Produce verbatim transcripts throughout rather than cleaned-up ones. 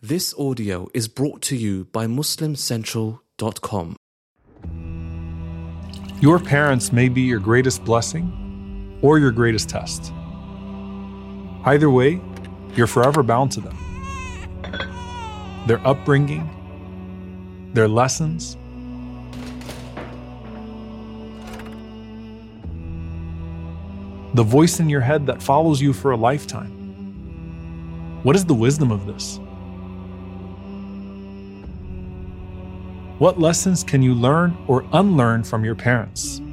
This audio is brought to you by Muslim Central dot com. Your parents may be your greatest blessing or your greatest test. Either way, you're forever bound to them. Their upbringing, their lessons, the voice in your head that follows you for a lifetime. What is the wisdom of this? What lessons can you learn or unlearn from your parents?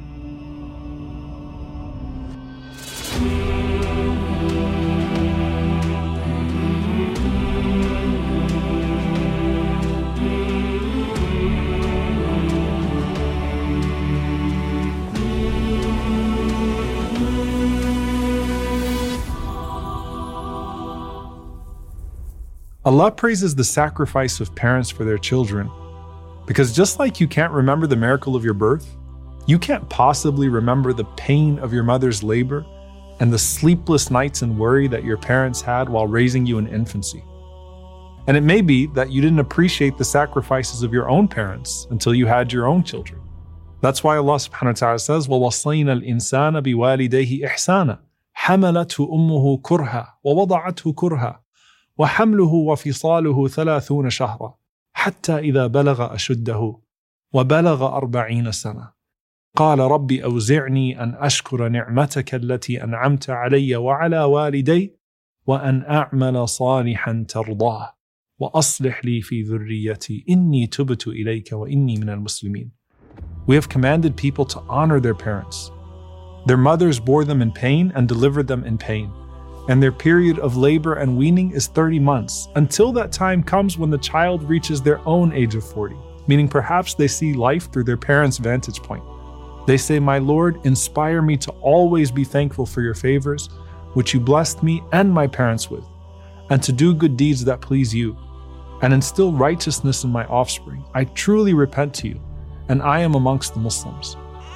Allah praises the sacrifice of parents for their children, because just like you can't remember the miracle of your birth, you can't possibly remember the pain of your mother's labor and the sleepless nights and worry that your parents had while raising you in infancy. And it may be that you didn't appreciate the sacrifices of your own parents until you had your own children. That's why Allah subhanahu wa ta'ala says, وَوَصَّيْنَا الْإِنسَانَ بِوَالِدَيْهِ إِحْسَانًا حَمَلَتْهُ أُمُّهُ كُرْهًا وَوَضَعَتْهُ كُرْهًا وَحَمْلُهُ وَفِصَالُهُ ثَلَاثُونَ شَهْرًا حتى إذا بلغ أشده وبلغ أربعين سنة قال رب أوزعني أن أشكر نعمتك التي أنعمت علي وعلى والدي وأن أعمل صالحا ترضاه وأصلح لي في ذريتي إني تبت إليك وإني من المسلمين. We have commanded people to honor their parents. Their mothers bore them in pain and delivered them in pain. And their period of labor and weaning is thirty months, until that time comes when the child reaches their own age of forty, meaning perhaps they see life through their parents' vantage point. They say, "My Lord, inspire me to always be thankful for your favors, which you blessed me and my parents with, and to do good deeds that please you, and instill righteousness in my offspring. I truly repent to you, and I am amongst the Muslims."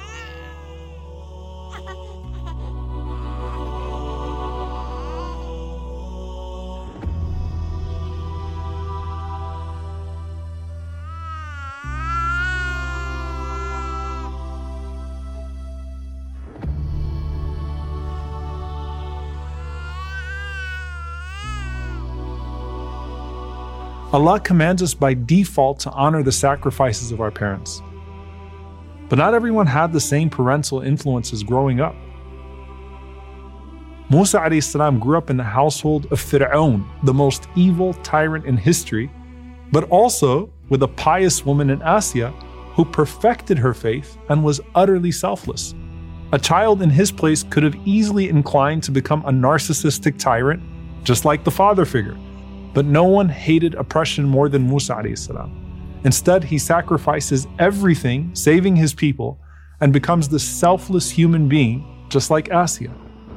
Allah commands us by default to honor the sacrifices of our parents. But not everyone had the same parental influences growing up. Musa alayhi salam grew up in the household of Fir'aun, the most evil tyrant in history, but also with a pious woman in Asya who perfected her faith and was utterly selfless. A child in his place could have easily inclined to become a narcissistic tyrant, just like the father figure. But no one hated oppression more than Musa alayhi salam. Instead, he sacrifices everything, saving his people, and becomes the selfless human being, just like Asya.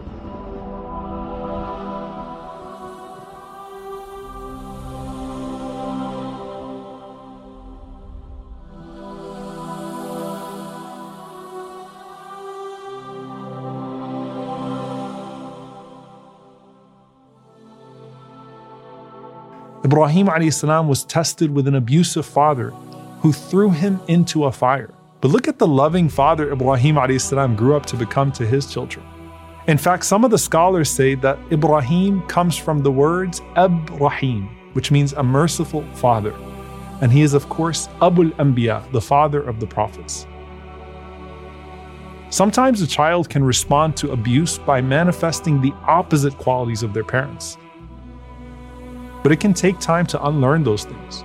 Ibrahim alayhi salam was tested with an abusive father who threw him into a fire. But look at the loving father Ibrahim alayhi salam grew up to become to his children. In fact, some of the scholars say that Ibrahim comes from the words Ab-Rahim, which means a merciful father. And he is, of course, Abul Anbiya, the father of the prophets. Sometimes a child can respond to abuse by manifesting the opposite qualities of their parents. But it can take time to unlearn those things.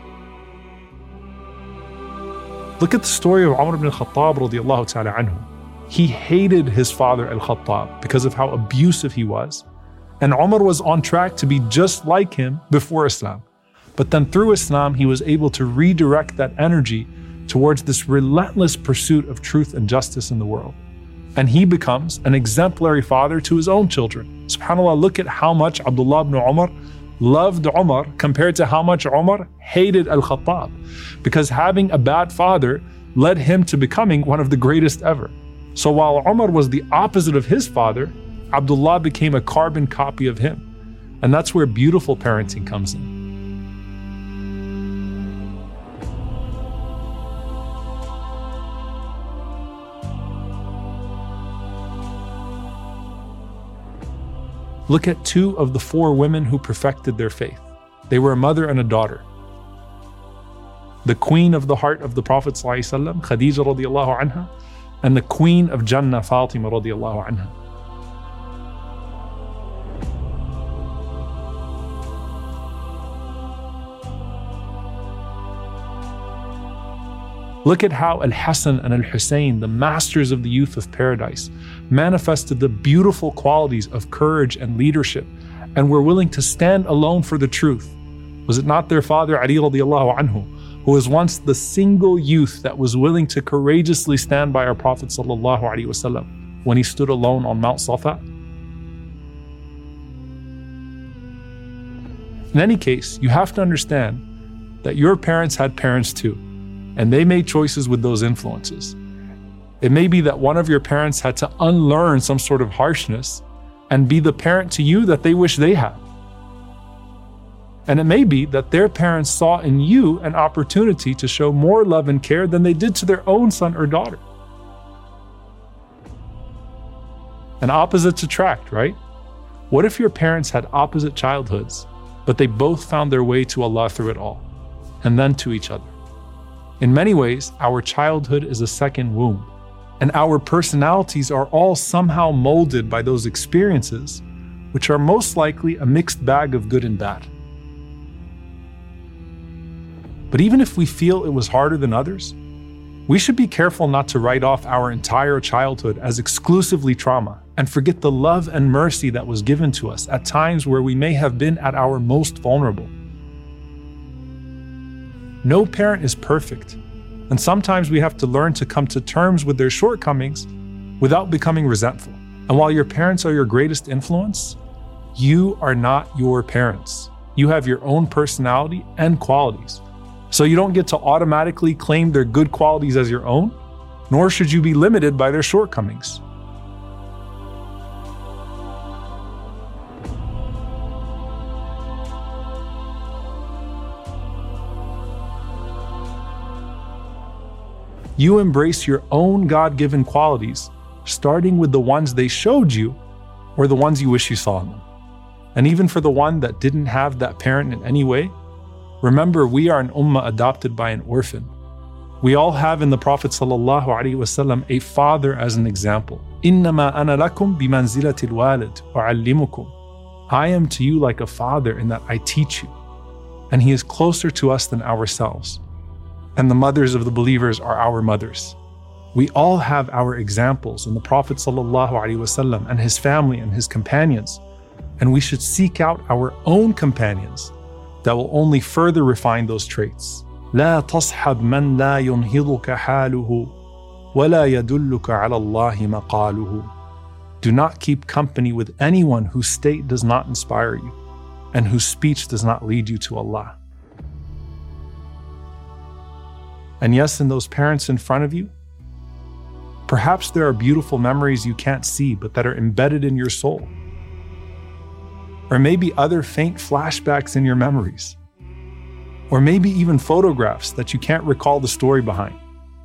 Look at the story of Umar ibn al-Khattab radiallahu ta'ala anhu. He hated his father al-Khattab because of how abusive he was. And Umar was on track to be just like him before Islam. But then through Islam, he was able to redirect that energy towards this relentless pursuit of truth and justice in the world. And he becomes an exemplary father to his own children. SubhanAllah, look at how much Abdullah ibn Umar loved Umar compared to how much Umar hated Al-Khattab, because having a bad father led him to becoming one of the greatest ever. So while Umar was the opposite of his father, Abdullah became a carbon copy of him. And that's where beautiful parenting comes in. Look at two of the four women who perfected their faith. They were a mother and a daughter. The queen of the heart of the Prophet ﷺ, Khadija radiallahu anha, and the queen of Jannah, Fatima radiallahu anha. Look at how Al-Hasan and Al-Hussein, the masters of the youth of paradise, manifested the beautiful qualities of courage and leadership and were willing to stand alone for the truth. Was it not their father Ali radiallahu anhu, who was once the single youth that was willing to courageously stand by our Prophet sallallahu alaihi wasallam when he stood alone on Mount Safa? In any case, you have to understand that your parents had parents too, and they made choices with those influences. It may be that one of your parents had to unlearn some sort of harshness and be the parent to you that they wish they had. And it may be that their parents saw in you an opportunity to show more love and care than they did to their own son or daughter. And opposites attract, right? What if your parents had opposite childhoods, but they both found their way to Allah through it all, and then to each other? In many ways, our childhood is a second womb, and our personalities are all somehow molded by those experiences, which are most likely a mixed bag of good and bad. But even if we feel it was harder than others, we should be careful not to write off our entire childhood as exclusively trauma and forget the love and mercy that was given to us at times where we may have been at our most vulnerable. No parent is perfect, and sometimes we have to learn to come to terms with their shortcomings without becoming resentful. And while your parents are your greatest influence, you are not your parents. You have your own personality and qualities. So you don't get to automatically claim their good qualities as your own, nor should you be limited by their shortcomings. You embrace your own God-given qualities, starting with the ones they showed you or the ones you wish you saw in them. And even for the one that didn't have that parent in any way, remember we are an ummah adopted by an orphan. We all have in the Prophet sallallahu alaihi wasallam a father as an example. إِنَّمَا أَنَا لَكُمْ بِمَنْزِلَةِ الْوَالِدِ أُعَلِّمُكُمْ. I am to you like a father in that I teach you, and he is closer to us than ourselves. And the mothers of the believers are our mothers. We all have our examples in the Prophet sallallahu alaihi wasallam and his family and his companions, and we should seek out our own companions that will only further refine those traits. لا تصحب من لا ينهضك حاله ولا يدلك على الله مقاله. Do not keep company with anyone whose state does not inspire you and whose speech does not lead you to Allah. And yes, in those parents in front of you, perhaps there are beautiful memories you can't see but that are embedded in your soul. Or maybe other faint flashbacks in your memories. Or maybe even photographs that you can't recall the story behind.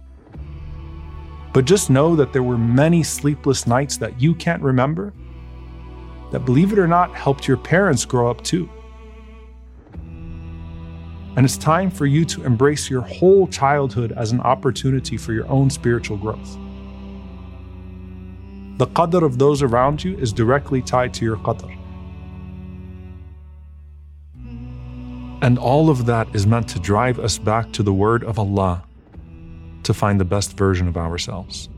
But just know that there were many sleepless nights that you can't remember that, believe it or not, helped your parents grow up too. And it's time for you to embrace your whole childhood as an opportunity for your own spiritual growth. The qadr of those around you is directly tied to your qadr. And all of that is meant to drive us back to the word of Allah to find the best version of ourselves.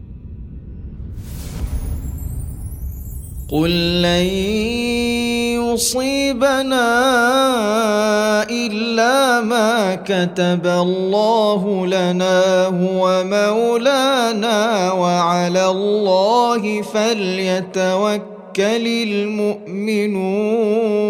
قل لن يصيبنا إلا ما كتب الله لنا هو مولانا وعلى الله فليتوكل المؤمنون